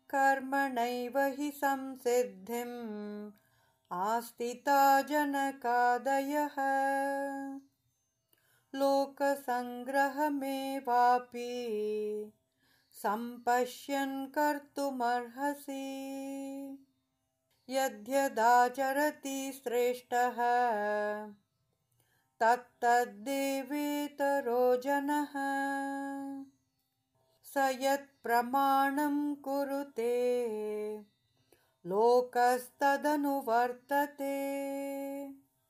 कर्मणैव हि संसिद्धिम् आस्थिता जनकादयः लोकसङ्ग्रहमेवापि सम्पश्यन् कर्तुमर्हसि यद्यदाचरति श्रेष्ठः तत्तद्देवेतरो जनः स यत्प्रमाणं कुरुते लोकस्तदनुवर्तते।